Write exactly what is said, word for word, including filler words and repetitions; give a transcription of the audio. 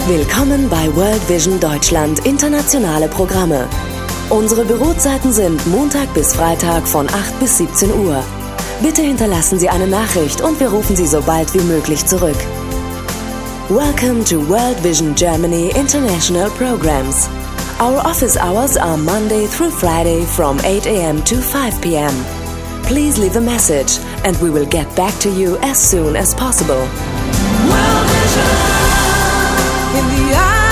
Willkommen bei World Vision Deutschland internationale Programme. Unsere Bürozeiten sind Montag bis Freitag von acht bis siebzehn Uhr. Bitte hinterlassen Sie eine Nachricht und wir rufen Sie so bald wie möglich zurück. Welcome to World Vision Germany International Programs. Our office hours are Monday through Friday from eight a.m. to five p.m. Please leave a message and we will get back to you as soon as possible. World Vision in the eye.